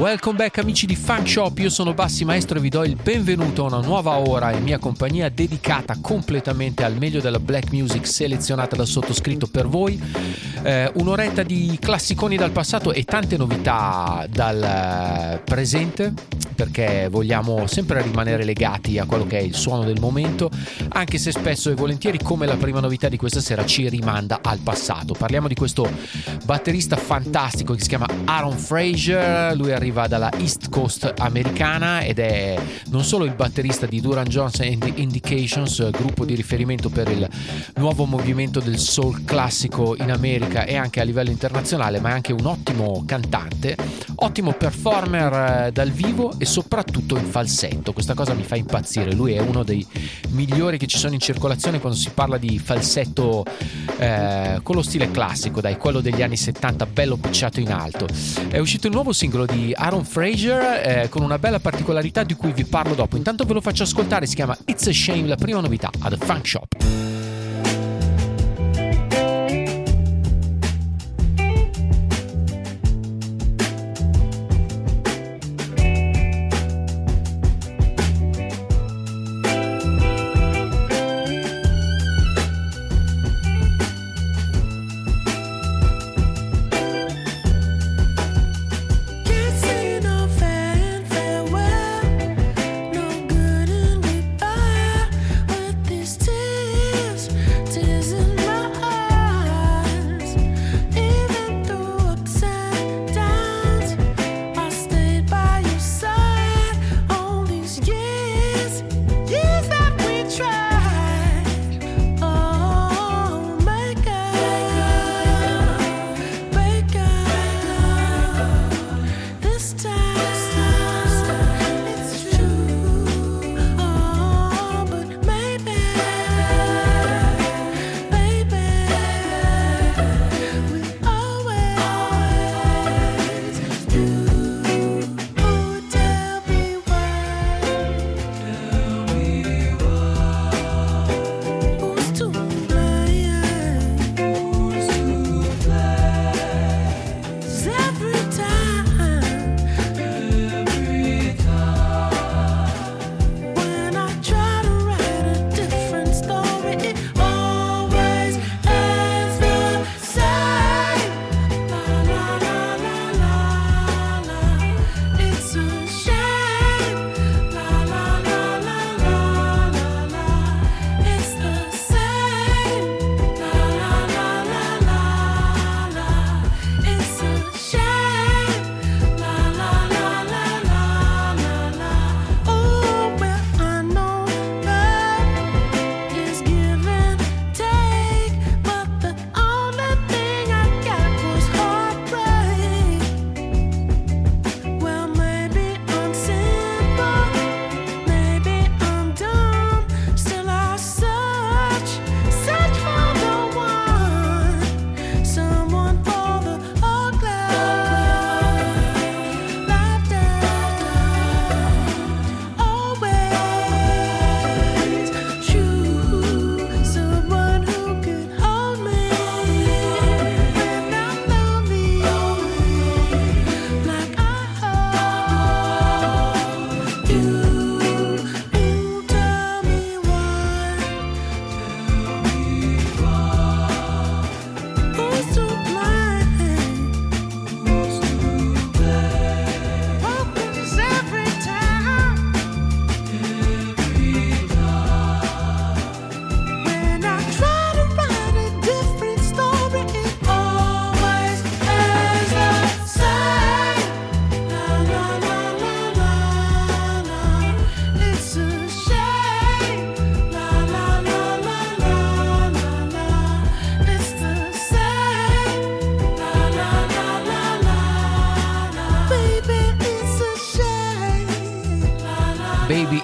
Welcome back amici di Funk Shop, io sono Bassi Maestro e vi do il benvenuto a una nuova ora in mia compagnia dedicata completamente al meglio della black music selezionata dal sottoscritto per voi. Un'oretta di classiconi dal passato e tante novità dal presente, perché vogliamo sempre rimanere legati a quello che è il suono del momento, anche se spesso e volentieri, come la prima novità di questa sera, ci rimanda al passato. Parliamo di questo batterista fantastico che si chiama Aaron Frazier. Lui arriva dalla East Coast americana ed è non solo il batterista di Duran Jones and the Indications, gruppo di riferimento per il nuovo movimento del soul classico in America e anche a livello internazionale, ma è anche un ottimo cantante, ottimo performer dal vivo e soprattutto in falsetto. Questa cosa mi fa impazzire. Lui è uno dei migliori che ci sono in circolazione quando si parla di falsetto con lo stile classico, dai, quello degli anni 70, bello picciato in alto. È uscito il nuovo singolo di Aaron Frazier con una bella particolarità di cui vi parlo dopo. Intanto ve lo faccio ascoltare, si chiama It's a Shame, la prima novità a The Funk Shop. This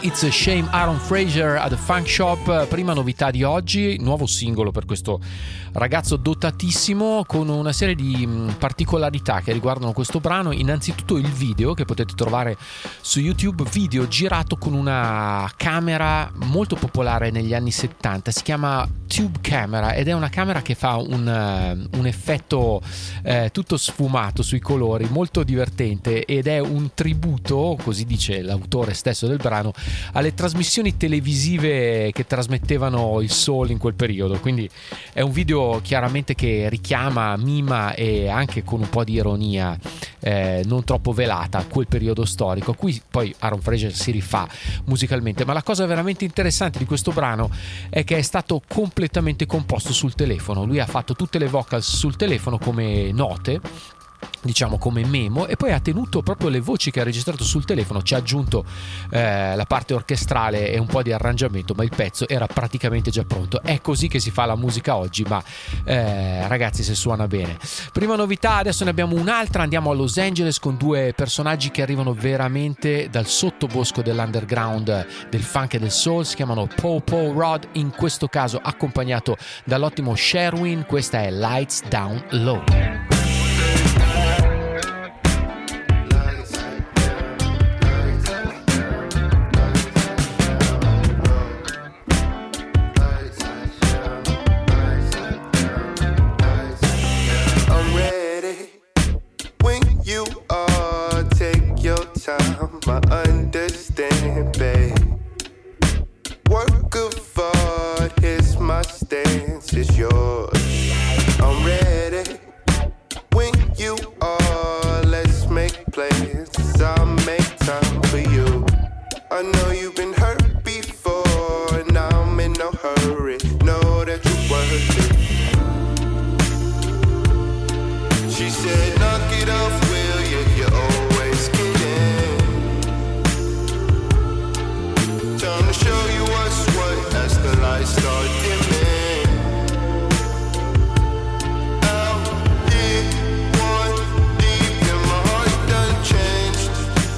It's a Shame, Aaron Fraser at the Funk Shop. Prima novità di oggi, nuovo singolo per questo ragazzo dotatissimo, con una serie di particolarità che riguardano questo brano. Innanzitutto il video che potete trovare su YouTube, video girato con una camera molto popolare negli anni 70, si chiama Tube Camera, ed è una camera che fa un effetto tutto sfumato sui colori, molto divertente, ed è un tributo, così dice l'autore stesso del brano, alle trasmissioni televisive che trasmettevano il soul in quel periodo. Quindi è un video chiaramente che richiama, mima e anche con un po' di ironia non troppo velata quel periodo storico. Qui poi Aaron Fraser si rifà musicalmente, ma la cosa veramente interessante di questo brano è che è stato completamente composto sul telefono. Lui ha fatto tutte le vocals sul telefono come note, diciamo come memo, e poi ha tenuto proprio le voci che ha registrato sul telefono, ci ha aggiunto la parte orchestrale e un po' di arrangiamento, ma il pezzo era praticamente già pronto. È così che si fa la musica oggi, ma ragazzi, se suona bene. Prima novità, adesso ne abbiamo un'altra, andiamo a Los Angeles con due personaggi che arrivano veramente dal sottobosco dell'underground del funk e del soul. Si chiamano Paul Rod, in questo caso accompagnato dall'ottimo Sherwin. Questa è Lights Down Low. I understand, babe. Work of art, here's my stance, it's yours. I'm ready. When you are, let's make plans. I'll make time for you. I know you've been hurt before, and I'm in no hurry. Know that you're worth it. She said, knock it off, will you? You're always kidding. Time to show you what's what as the lights start dimming. Out here, one deep, and my heart done changed.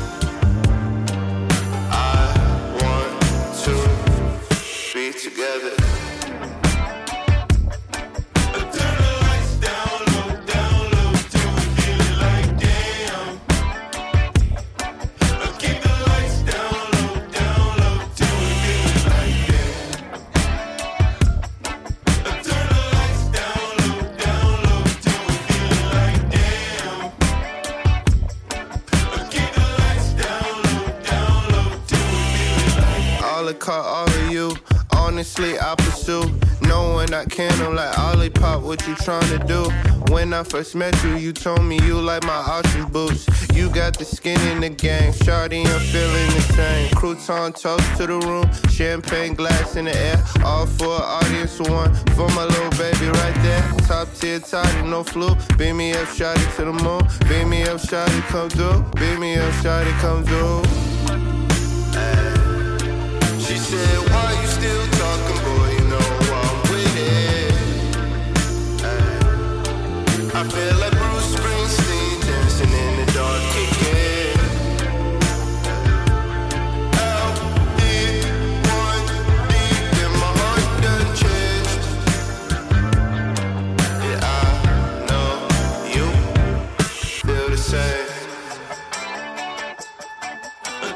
I want to be together. Caught all of you, honestly I pursue. Knowing I can't, I'm like Olipop, what you tryna do? When I first met you, you told me you like my ostrich boots. You got the skin in the game, shawty, I'm feeling the same. Crouton toast to the room, champagne glass in the air. All for an audience of one, for my little baby right there. Top tier toddy, no flu. Beam me up, shawty, to the moon. Beam me up, shawty, come through. Beam me up, shawty, come through. She said, why you still talking, boy, you know I'm with it. I feel like Bruce Springsteen dancing in the dark, kicking. Out here, one deep, and my heart done changed. Yeah, I know you feel the same.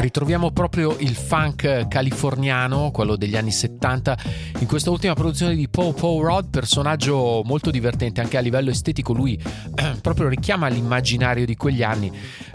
ritroviamo proprio il funk californiano, quello degli anni 70, in questa ultima produzione di Paul Rudd, personaggio molto divertente anche a livello estetico. Lui proprio richiama l'immaginario di quegli anni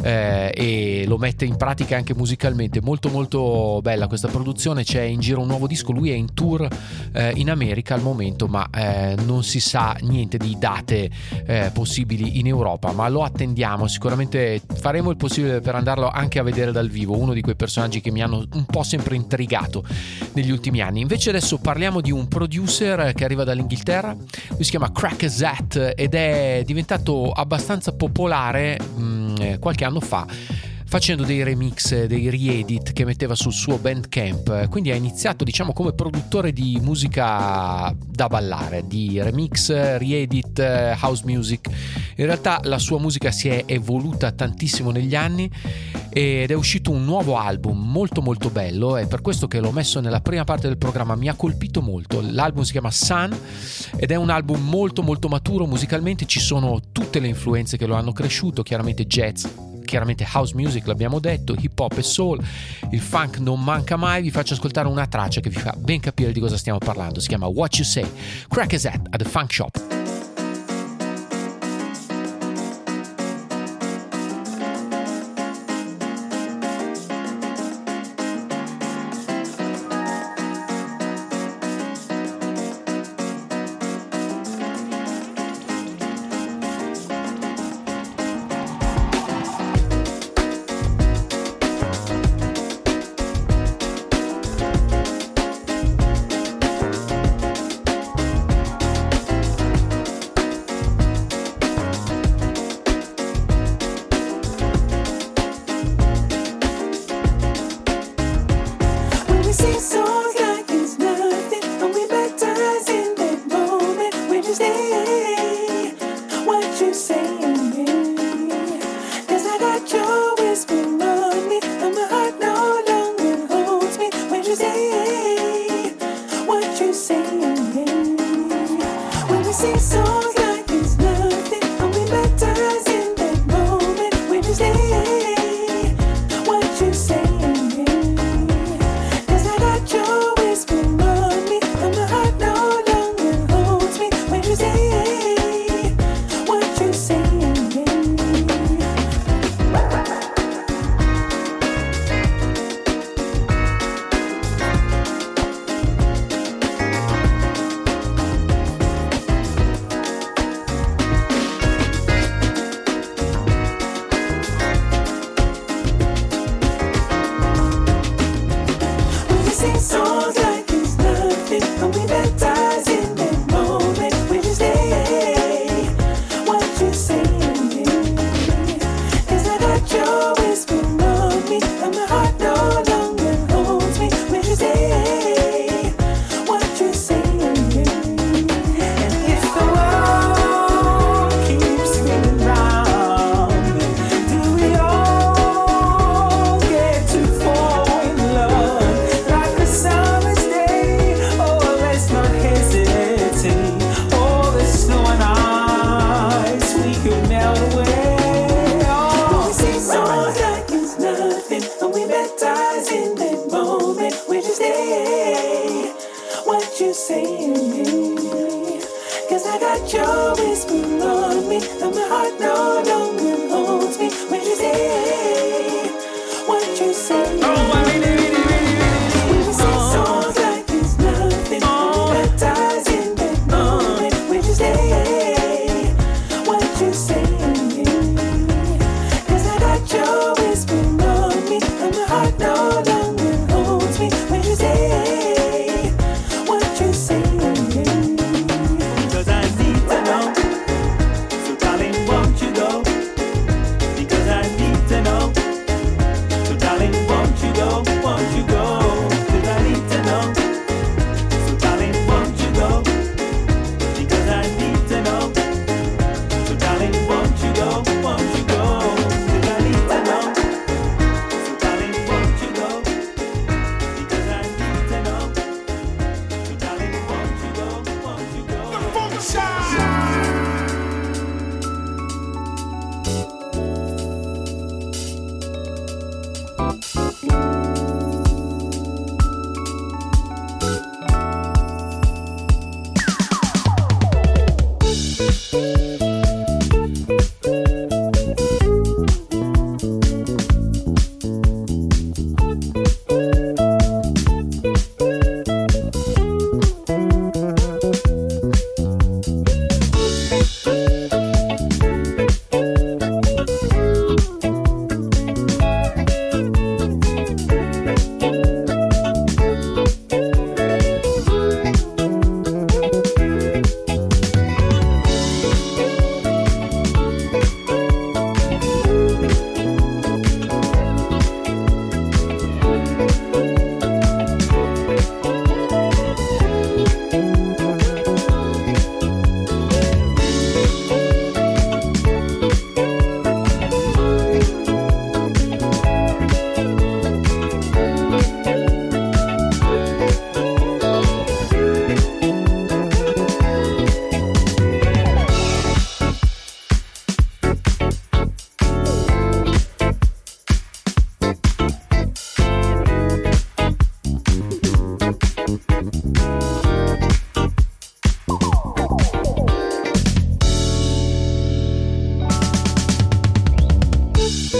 e lo mette in pratica anche musicalmente. Molto molto bella questa produzione. C'è in giro un nuovo disco, lui è in tour in America al momento, ma non si sa niente di date possibili in Europa, ma lo attendiamo. Sicuramente faremo il possibile per andarlo anche a vedere dal vivo, uno di quei personaggi che mi hanno un po' sempre intrigato negli ultimi anni. Invece adesso parliamo di un producer che arriva dall'Inghilterra, lui si chiama Crackazat ed è diventato abbastanza popolare qualche anno fa facendo dei remix, dei re-edit che metteva sul suo Bandcamp. Quindi ha iniziato, diciamo, come produttore di musica da ballare, di remix, re-edit, house music. In realtà la sua musica si è evoluta tantissimo negli anni ed è uscito un nuovo album molto molto bello, è per questo che l'ho messo nella prima parte del programma. Mi ha colpito molto. L'album si chiama Sun ed è un album molto molto maturo musicalmente. Ci sono tutte le influenze che lo hanno cresciuto, chiaramente jazz, chiaramente house music, l'abbiamo detto, hip hop e soul, il funk non manca mai. Vi faccio ascoltare una traccia che vi fa ben capire di cosa stiamo parlando. Si chiama What You Say, Crackazat at the Funk Shop. Cause I need to know, so darling, won't you go?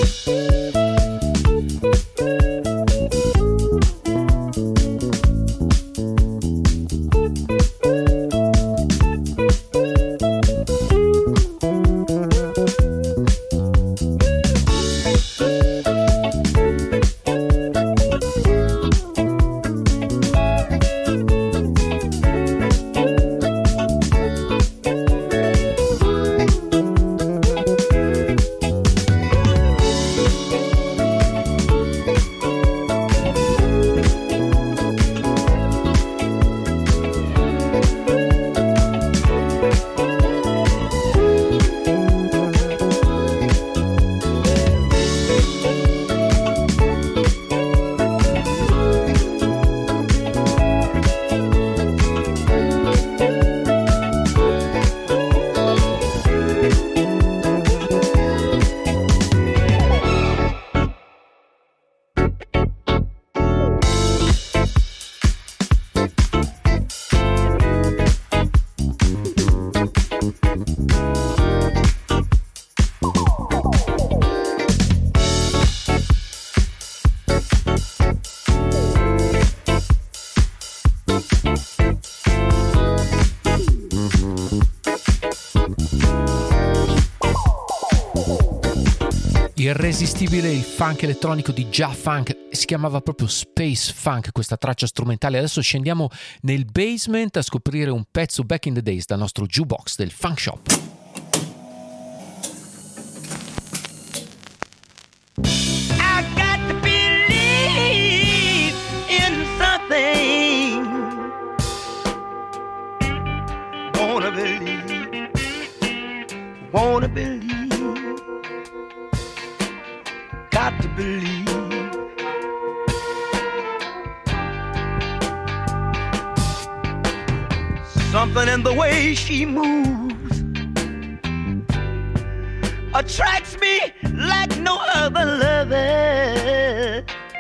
Irresistibile il funk elettronico di Jah-Funk, si chiamava proprio Space Funk questa traccia strumentale. Adesso scendiamo nel basement a scoprire un pezzo back in the days dal nostro jukebox del Funk Shop. I got to believe in something. Wanna believe. Got to believe. Something in the way she moves attracts me like no other lover.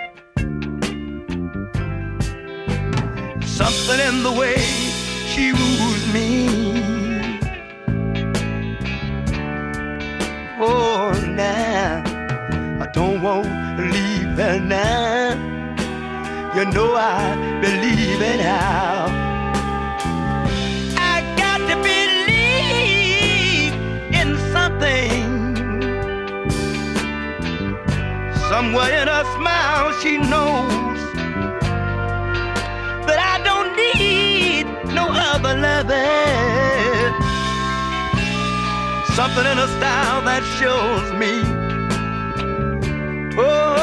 Something in the way she woos me. Oh, now I don't want to leave her now. You know I believe it now. I got to believe in something. Somewhere in her smile she knows that I don't need no other lover. Something in her style that shows me. Oh,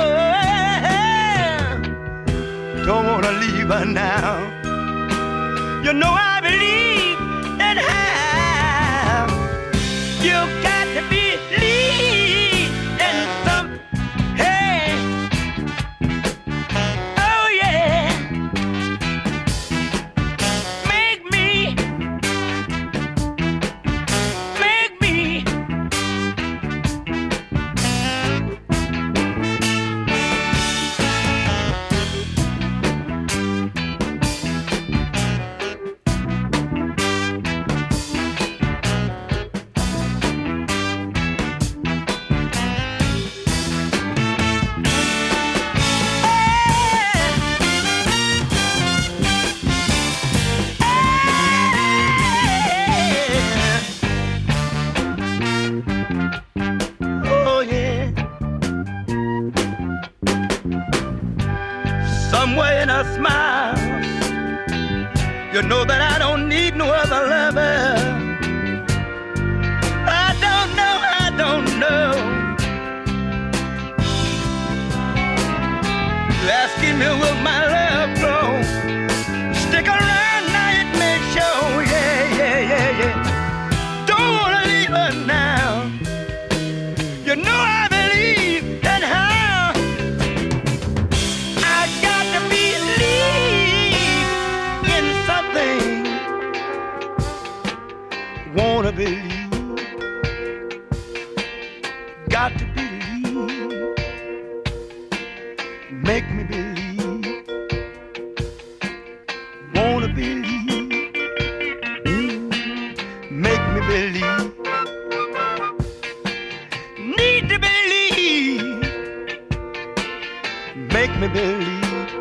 don't wanna leave her now. You know I believe in her. You got to believe in some. Hey, oh yeah. Make me. Somewhere in her smile, you know that I don't need no other lover. I don't know. You're asking me will my love grow? Stick around now, it may show. Yeah. Don't wanna leave her now. You know I believe in her. Wanna believe, got to believe, make me believe, wanna believe, make me believe, need to believe. me believe.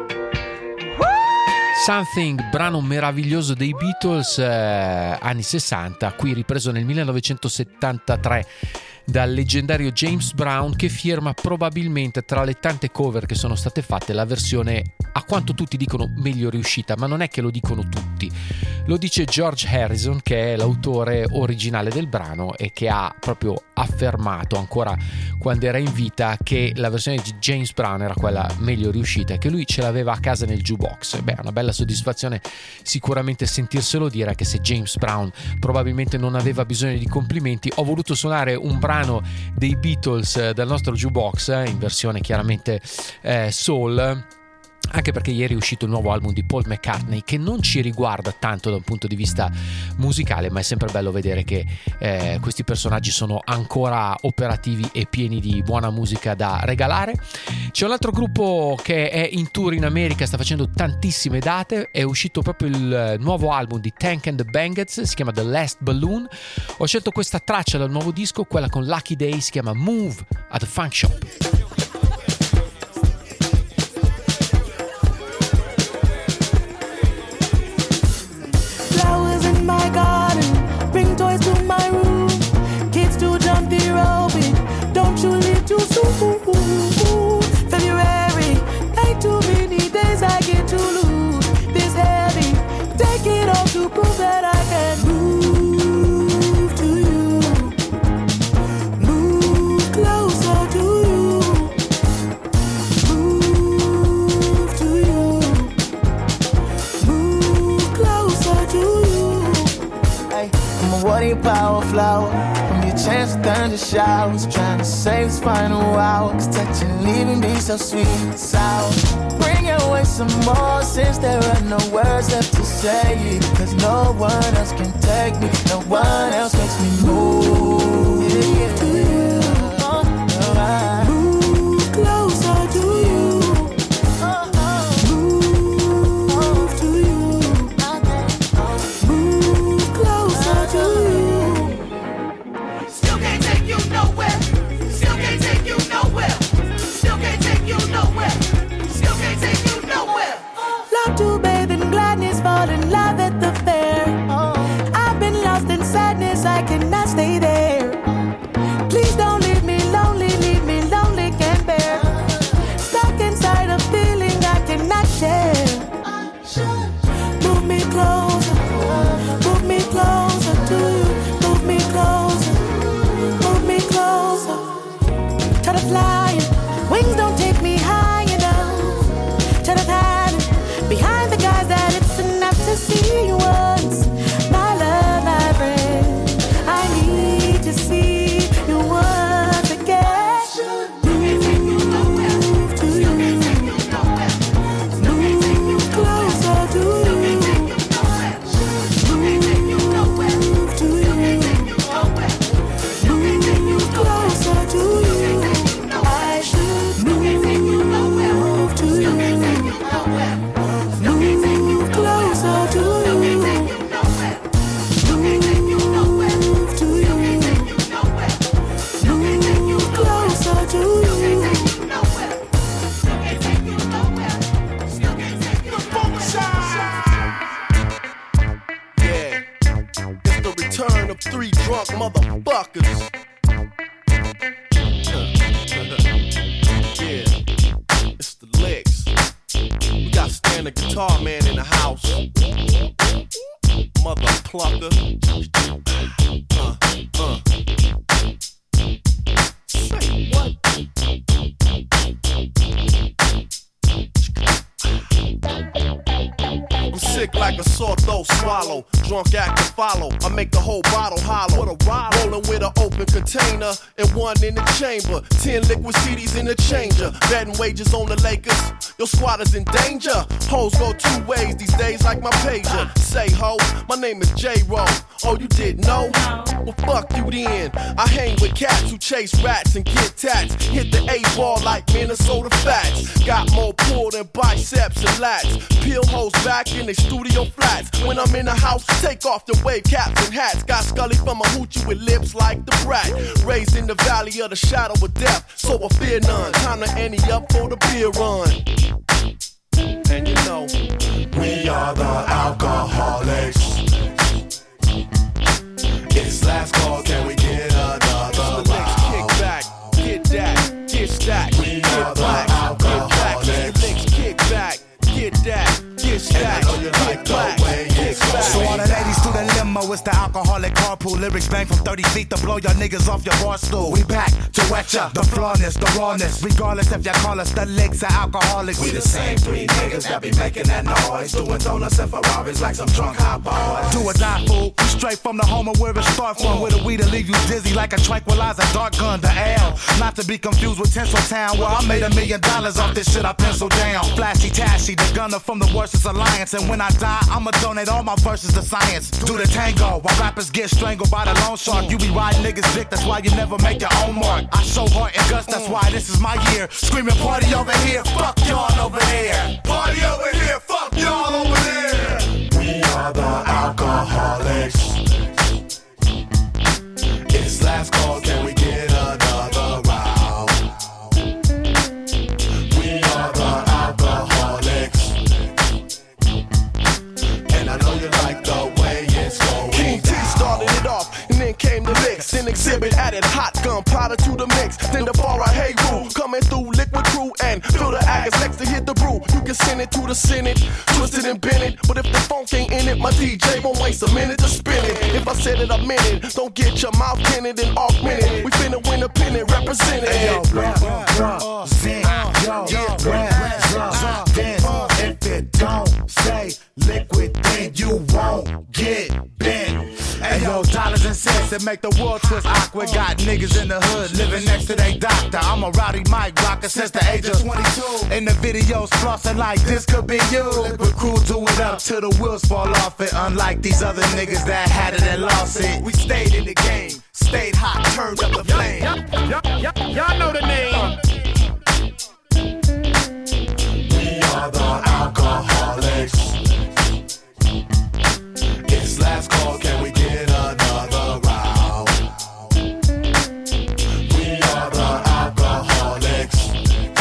Something, brano meraviglioso dei Beatles, anni 60, qui ripreso nel 1973 dal leggendario James Brown, che firma probabilmente tra le tante cover che sono state fatte la versione, a quanto tutti dicono, meglio riuscita, ma non è che lo dicono tutti, lo dice George Harrison, che è l'autore originale del brano e che ha proprio affermato ancora quando era in vita che la versione di James Brown era quella meglio riuscita e che lui ce l'aveva a casa nel jukebox. Beh, è una bella soddisfazione sicuramente sentirselo dire, che se James Brown probabilmente non aveva bisogno di complimenti. Ho voluto suonare un brano dei Beatles dal nostro jukebox in versione chiaramente soul, anche perché ieri è uscito il nuovo album di Paul McCartney, che non ci riguarda tanto da un punto di vista musicale, ma è sempre bello vedere che questi personaggi sono ancora operativi e pieni di buona musica da regalare. C'è un altro gruppo che è in tour in America, sta facendo tantissime date, è uscito proprio il nuovo album di Tank and the Bangettes, si chiama The Last Balloon. Ho scelto questa traccia dal nuovo disco, quella con Lucky Day, si chiama Move at the Funk Shop. My garden, bring toys to my room. Kids to jump the rope, don't you leave too soon. February, ain't too many days I get to lose. This heavy, take it all to prove that I can move to you. Move closer to you. Move to you. Move closer to you. I'm a water power flower. I'm your chance to thunder showers. Trying to save this final hour. Cause touching, leaving me so sweet and sour. Bring away some more since there are no words left to say. Cause no one else can take me. No one else makes me move. Yeah, yeah. To you. Move closer to you. Move to you. Move closer to you. Still can't take you nowhere. Still can't take you nowhere. Still can't take you nowhere. Still can't take you nowhere. Love to bathe in gladness, fall in love at the fair. I've been lost in sadness, I cannot stay there. Please don't leave me lonely, can't bear. Stuck inside a feeling I cannot share. Move me closer to you. Move me closer. Try to fly, wings don't take me high enough. Try to hide behind the guys that it's enough to see you once. My love, my friend, I need to see you once again. Move to you. Move closer to you. Move to you. Move closer to you. I should move to you. Move closer to you. Move to you. Move closer to you. Yeah, it's the return of three drunk motherfuckers. Yeah, it's the licks. We got standing guitar man in the house. Mother clucker. Say what? I'm sick like a sore throat swallow. Drunk act to follow. I make the whole bottle hollow. What a ride. Rolling with an open container and one in the chamber. 10 liquid CDs in the changer. Betting wages on the Lakers. Your squad is in danger. Hoes go two ways these days like my pager. Say ho, my name is J-Ro. Oh, you didn't know? Well, fuck you then. I hang with cats who chase rats and get tats. Hit the A-ball like Minnesota Fats. Got more pull than biceps and lats. Peel hoes back and they studio flats. When I'm in the house, take off the wave caps and hats. Got Scully from a hoochie with lips like the brat. Raised in the valley of the shadow of death, so I fear none. Time to ante up for the beer run. And you know, we are the alcoholics. It's last call, can we get another round? Kick back, get that, get stacked, get black, get back. The next kick back, get that, get stacked, get black, get back. So all the ladies through the limo, it's the alcoholic carpool. Lyrics bang from 30 feet to blow your niggas off your bar stool. We back to wet ya, the flawness, the rawness. Regardless if you call us the licks or alcoholics. We the same three niggas that be making that noise, doing donuts and Ferraris like some drunk hot boys. Do or die, fool. We straight from the home of where it start from. With a weed to leave you dizzy like a tranquilizer, dark gun, the L. Not to be confused with Tinseltown, where I made $1 million off this shit I penciled down. Flashy Tashy, the gunner from the Worstest Alliance. And when I die, I'ma donate all my verses to science. Do the tango while rappers get strangled by the loan shark. You be riding niggas dick, that's why you never make your own mark. I show heart and guts, that's why this is my year. Screaming party over here, fuck y'all over there. Party over here, fuck y'all over there. We are the alcoholics. It's last call, can we get another round? We are the alcoholics. And I know you like the way it's going. King T started it off, and then came the mix. Then Exhibit added hot gunpowder to the mix. Then the far right hey rule coming through Liquid Crew and fill the agas next to hit the brew. You can send it to the Senate, twist it and bend it. But if the funk ain't in it, my DJ won't waste a minute to spin it. If I said it, I meant it. Don't get your mouth tinted and augmented. We finna win a pennant, represented. Hey, yo, represent, if it don't say liquid, then you won't get bent. Hey yo, dollars and cents that make the world twist awkward. Got niggas in the hood living next to their doctor. I'm a rowdy mic rocker since the age of 22. In the videos flossing like this could be you. Liquid Crew do it up till the wheels fall off it. Unlike these other niggas that had it and lost it. We stayed in the game, stayed hot, turned up the flame. Y'all know the name. We are the alcoholics. It's last call, can we get another round? We are the alcoholics.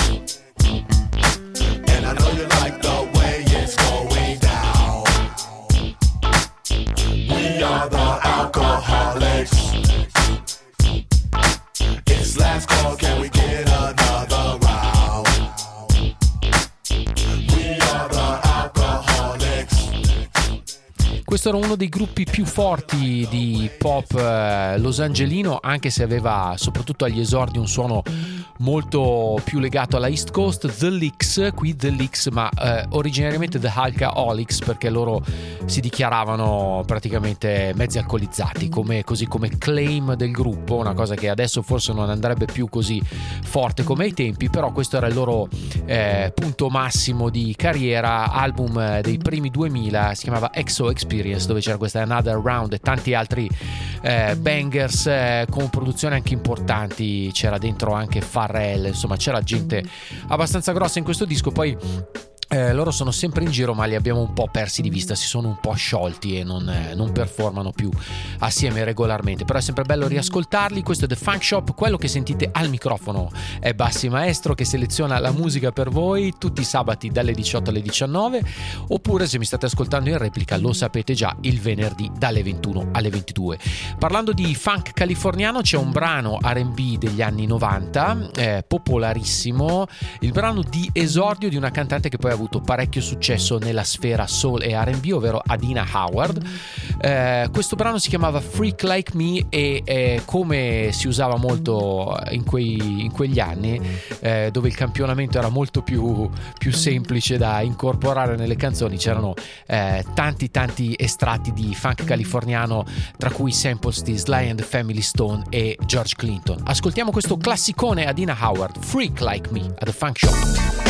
And I know you like the way it's going down. We are the alcoholics. It's last call, can we get another round? We are the alcoholics. Questo era uno dei gruppi più forti di pop losangelino, anche se aveva soprattutto agli esordi un suono molto più legato alla East Coast. The Licks, qui The Licks, ma originariamente The Alcoholics, perché loro si dichiaravano praticamente mezzi alcolizzati, così come claim del gruppo, una cosa che adesso forse non andrebbe più così forte come ai tempi, però questo era il loro punto massimo di carriera. Album dei primi 2000, si chiamava XO Experience, dove c'era questa Another Round e tanti altri bangers con produzioni anche importanti. C'era dentro anche Pharrell, insomma c'era gente abbastanza grossa in questo disco. Poi loro sono sempre in giro, ma li abbiamo un po' persi di vista, si sono un po' sciolti e non performano più assieme regolarmente, però è sempre bello riascoltarli. Questo è The Funk Shop, quello che sentite al microfono è Bassi Maestro, che seleziona la musica per voi tutti i sabati dalle 18 alle 19, oppure se mi state ascoltando in replica lo sapete già, il venerdì dalle 21 alle 22. Parlando di funk californiano, c'è un brano R&B degli anni 90 popolarissimo, il brano di esordio di una cantante che poi ha avuto parecchio successo nella sfera soul e R&B, ovvero Adina Howard. Questo brano si chiamava Freak Like Me e come si usava molto in quegli anni, dove il campionamento era molto più semplice da incorporare nelle canzoni, c'erano tanti estratti di funk californiano, tra cui samples di Sly and the Family Stone e George Clinton. Ascoltiamo questo classicone Adina Howard, Freak Like Me, a The Funk Shop.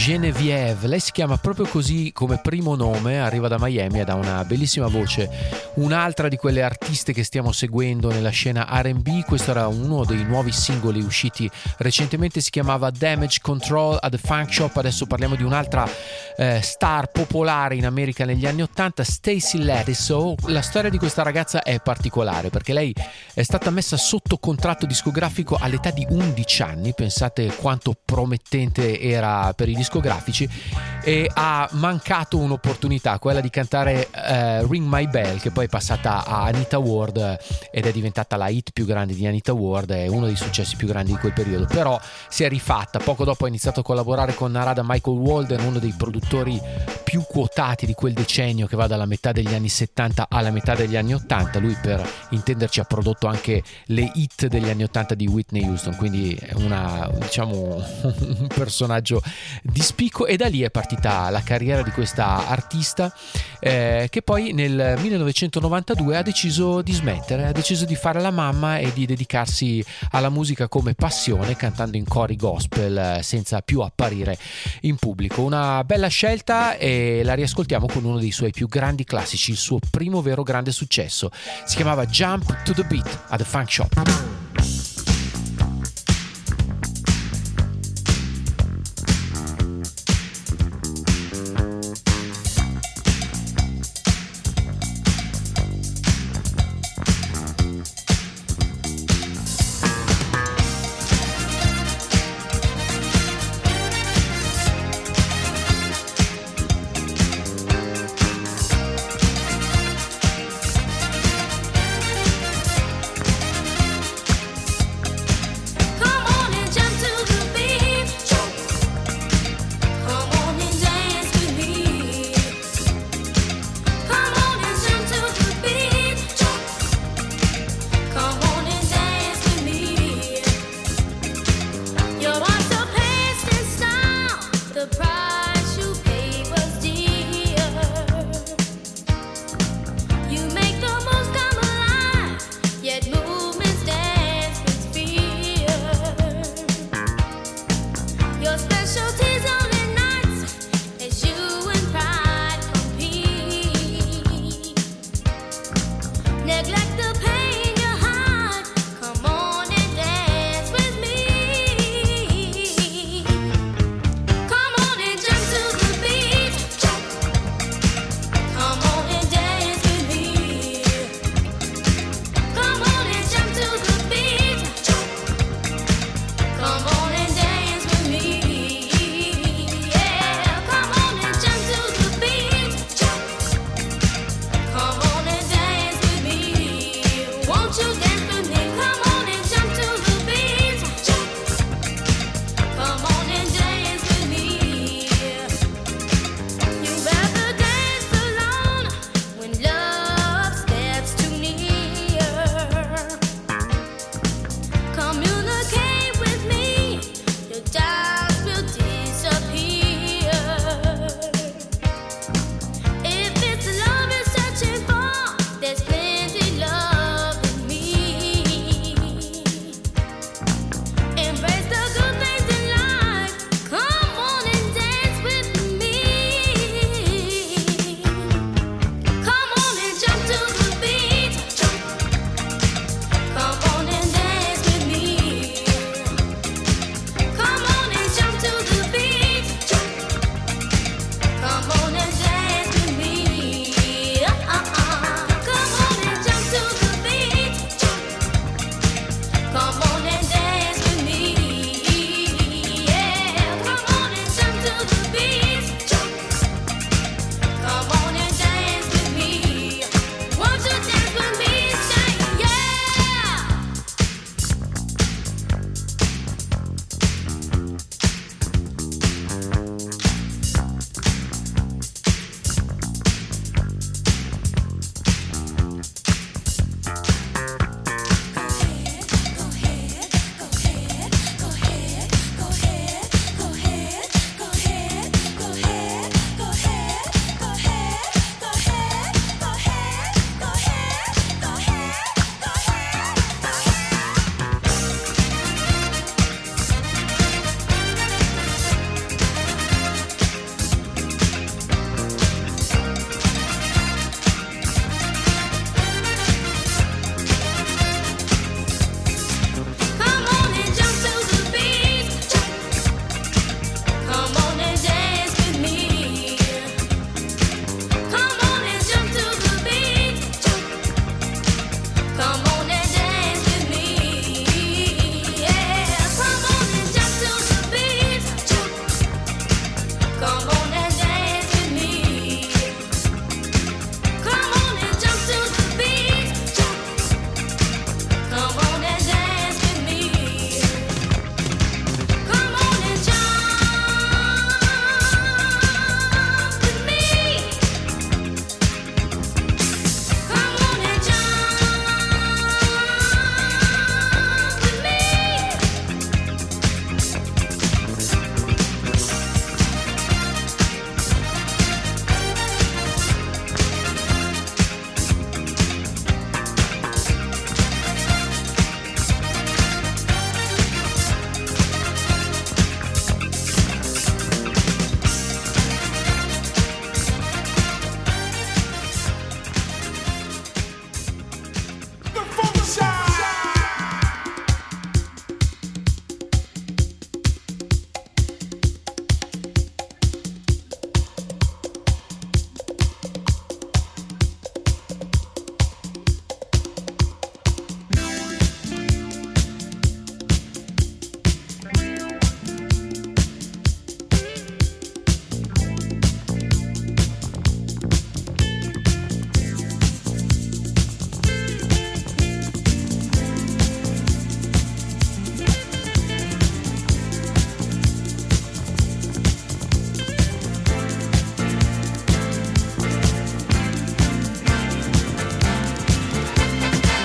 Genevieve. Lei si chiama proprio così come primo nome, arriva da Miami ed ha una bellissima voce. Un'altra di quelle artiste che stiamo seguendo nella scena R&B. Questo era uno dei nuovi singoli usciti recentemente, si chiamava Damage Control at the Funk Shop. Adesso parliamo di un'altra star popolare in America negli anni 80, Stacey Lattisoe. La storia di questa ragazza è particolare perché lei è stata messa sotto contratto discografico all'età di 11 anni, pensate quanto promettente era per i discografici, e ha mancato un'opportunità, quella di cantare Ring My Bell, che poi è passata a Anita Ward ed è diventata la hit più grande di Anita Ward, è uno dei successi più grandi di quel periodo. Però si è rifatta, poco dopo ha iniziato a collaborare con Narada Michael Walden, uno dei produttori più quotati di quel decennio che va dalla metà degli anni 70 alla metà degli anni 80. Lui, per intenderci, ha prodotto anche le hit degli anni 80 di Whitney Houston, quindi è un personaggio di spicco. E da lì è partita la carriera di questa artista che poi nel 1992 ha deciso di smettere, ha deciso di fare la mamma e di dedicarsi alla musica come passione, cantando in cori gospel senza più apparire in pubblico. Una bella scelta, e la riascoltiamo con uno dei suoi più grandi classici, il suo primo vero grande successo. Si chiamava Jump to the Beat at the Funk Shop.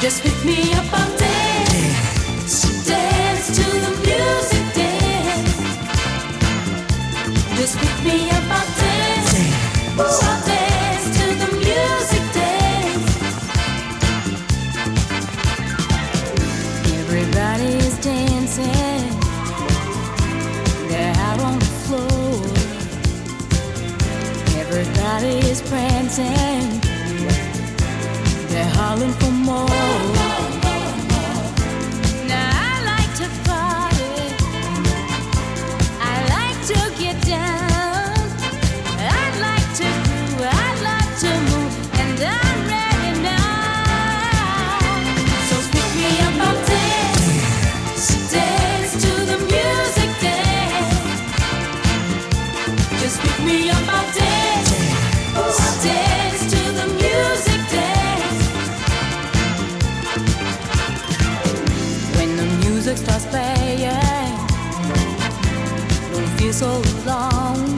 Just pick me up, I'll dance. Dance to the music, dance. Just pick me up, I'll dance. I'll dance to the music, dance. Everybody is dancing. They're out on the floor. Everybody is prancing. They're hollering for more. Now I like to party. I like to get down. I like to groove. I like to move. And I'm ready now. So pick me up, I'll dance. Dance to the music, dance. Just pick me up, I'll dance. I'll dance to the music, dance. When the music starts playing, don't feel so alone.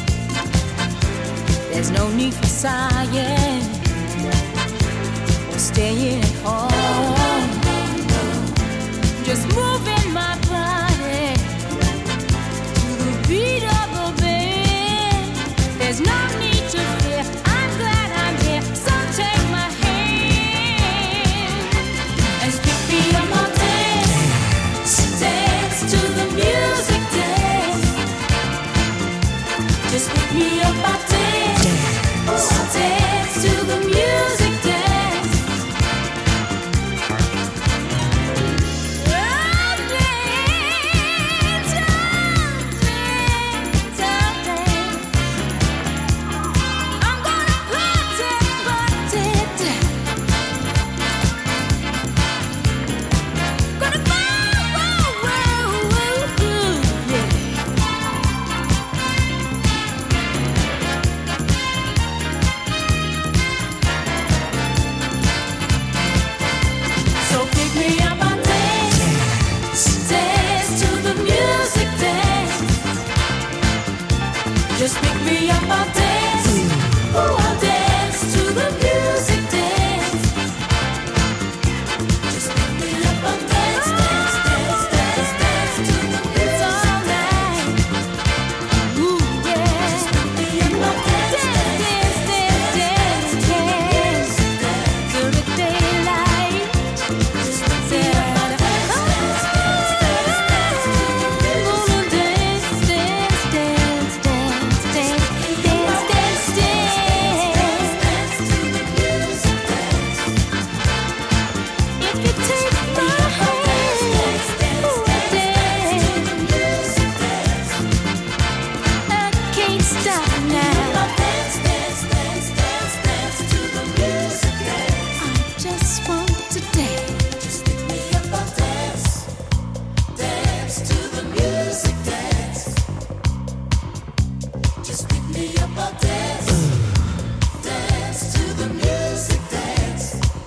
There's no need for sighing or staying at home. Just moving my body to the beat of the band. There's no need to fear. I'm glad I'm here. So take my hand and pick me up, I'll dance. Dance to the music, dance. Just pick me up, I'll dance. I'll dance to the music, dance. I'll dance, I'll dance. I'm gonna party. Gonna go, yeah. So pick me up, I'll dance. Dance to the music, dance. Just pick me up, I'll dance. Oh, I'll dance to the music, dance. Just pick me up, I'll dance, dance, dance, dance, dance to the music, all night. Ooh, yeah. Just pick me up, I'll dance, dance, dance, dance, dance, dance to the daylight. Just pick me up, I'll dance, dance, dance, dance, dance to the music, dance, dance, dance, dance, dance, dance, dance, dance to the music, dance. If you take my hand, ooh, I dance. I can't stop now. Dance, dance, dance, dance, dance to the music, dance. I just want to dance. Just pick me up, I'll dance. Dance to the music, dance. Just pick me up, I'll dance. Dance to the music, dance.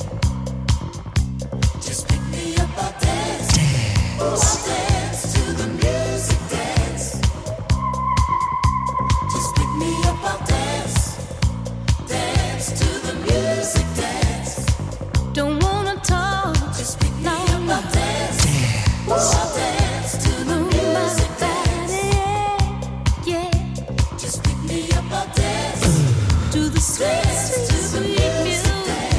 Just pick me up, I'll dance. I'll dance to the music, dance. Just pick me up, I'll dance. Dance to the music, dance. Don't wanna talk. Just pick me up, I'll dance. I'll dance to the music, dance. Yeah. Just pick me up, I'll dance. To the sweet, sweet, sweet music.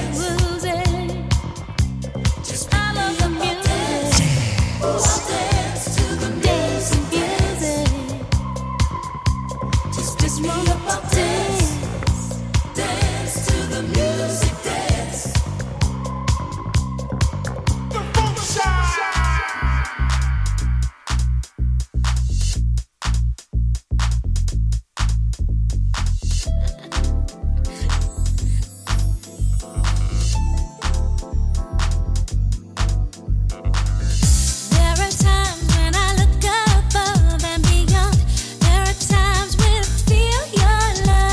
Just I love the music. I'll dance to the music, music. Just wanna dance. Dance to the music, dance. There are times when I look above and beyond. There are times when I feel your love.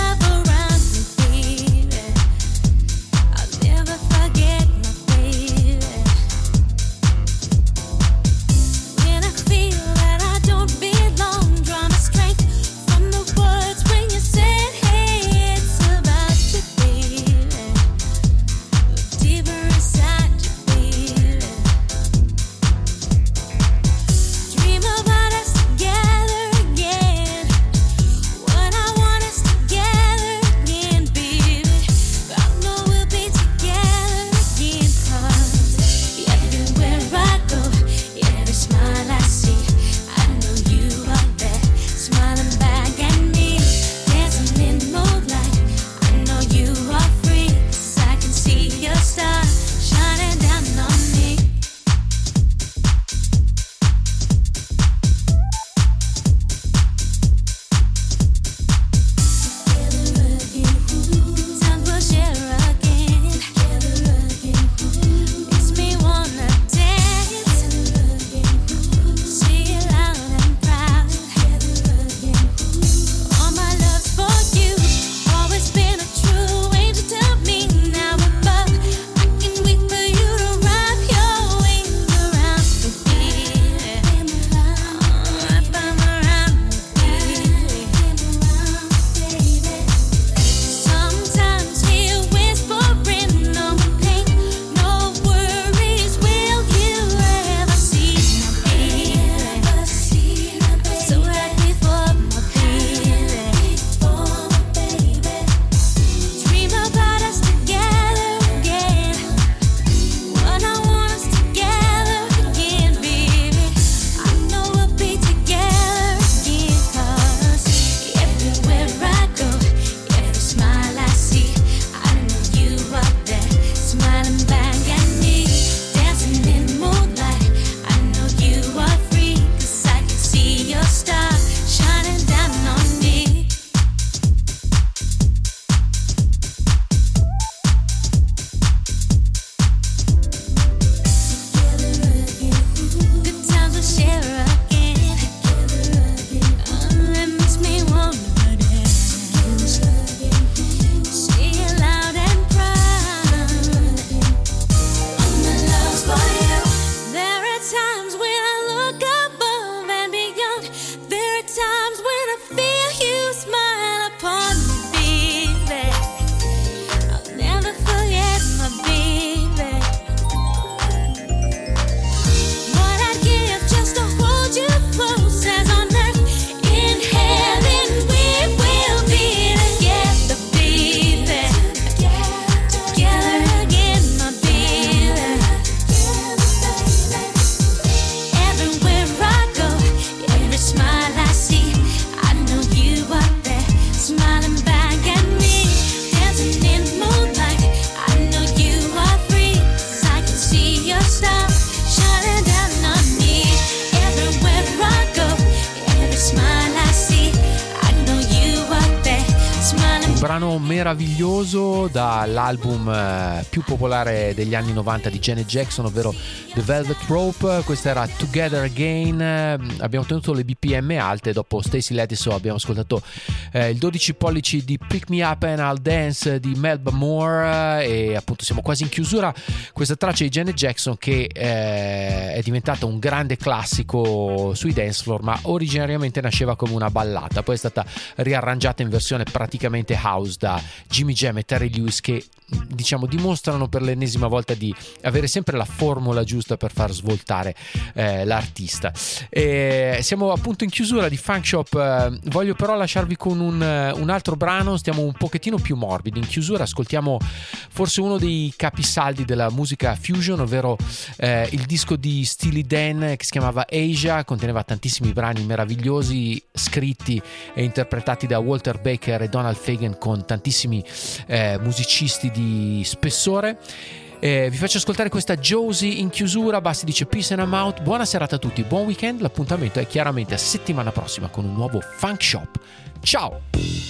brano meraviglioso dall'album più popolare degli anni 90 di Janet Jackson, ovvero The Velvet Rope. Questa era Together Again. Abbiamo tenuto le BPM alte. Dopo Stacy Lattisoe abbiamo ascoltato il 12 pollici di Pick Me Up and I'll Dance di Melba Moore, e appunto siamo quasi in chiusura. Questa traccia di Janet Jackson che è diventata un grande classico sui dance floor, ma originariamente nasceva come una ballata, poi è stata riarrangiata in versione praticamente house da Jimmy Jam e Terry Lewis, che diciamo dimostrano per l'ennesima volta di avere sempre la formula giusta per far svoltare l'artista. Siamo appunto in chiusura di Funk Shop. Voglio però lasciarvi con un altro brano. Stiamo un pochettino più morbidi. In chiusura ascoltiamo forse uno dei capisaldi della musica fusion, ovvero il disco di Steely Dan che si chiamava Asia. Conteneva tantissimi brani meravigliosi scritti e interpretati da Walter Baker e Donald Fagen, con tantissimi musicisti di spessore. Vi faccio ascoltare questa Josie in chiusura. Basti dice peace and I'm out. Buona serata a tutti, buon weekend. L'appuntamento è chiaramente a settimana prossima con un nuovo Funk Shop. Ciao.